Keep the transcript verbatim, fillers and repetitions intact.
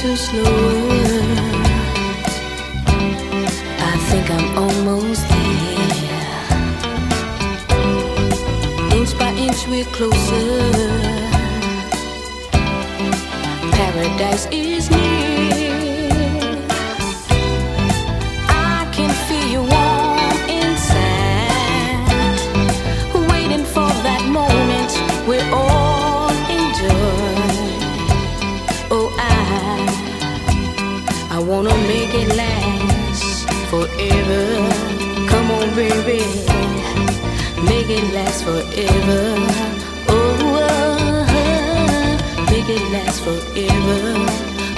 slower. I think I'm almost there. Inch by inch we're closer. Paradise is near. I can feel you warm inside, waiting for that moment we're all enjoy. Oh, I I wanna make it last forever. Come on, baby, make it last forever. Oh, uh, make it last forever.